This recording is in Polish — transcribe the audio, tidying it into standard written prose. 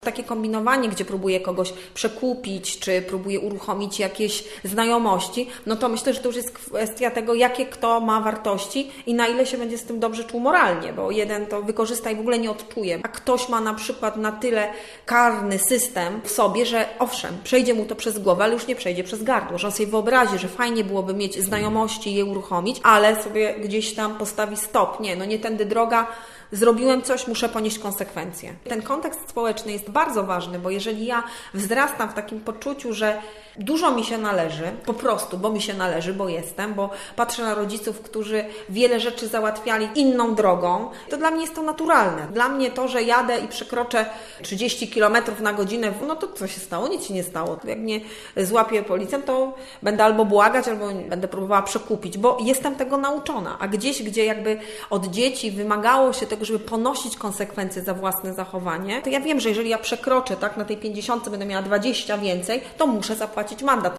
Takie kombinowanie, gdzie próbuję kogoś przekupić, czy próbuję uruchomić jakieś znajomości, no to myślę, że to już jest kwestia tego, jakie kto ma wartości i na ile się będzie z tym dobrze czuł moralnie, bo jeden to wykorzysta i w ogóle nie odczuje, a ktoś ma na przykład na tyle karny system w sobie, że owszem, przejdzie mu to przez głowę, ale już nie przejdzie przez gardło, że on sobie wyobrazi, że fajnie byłoby mieć znajomości i je uruchomić, ale sobie gdzieś tam postawi stop, nie tędy droga, zrobiłem coś, muszę ponieść konsekwencje. Ten kontekst społeczny jest bardzo ważny, bo jeżeli ja wzrastam w takim poczuciu, że dużo mi się należy, po prostu, bo mi się należy, bo jestem, bo patrzę na rodziców, którzy wiele rzeczy załatwiali inną drogą, to dla mnie jest to naturalne. Dla mnie to, że jadę i przekroczę 30 km na godzinę, no to co się stało? Nic się nie stało. Jak mnie złapie policjant, to będę albo błagać, albo będę próbowała przekupić, bo jestem tego nauczona. A gdzieś, gdzie jakby od dzieci wymagało się tego, żeby ponosić konsekwencje za własne zachowanie, to ja wiem, że jeżeli ja przekroczę, tak, na tej 50 będę miała 20 więcej, to muszę zapłacić mandat.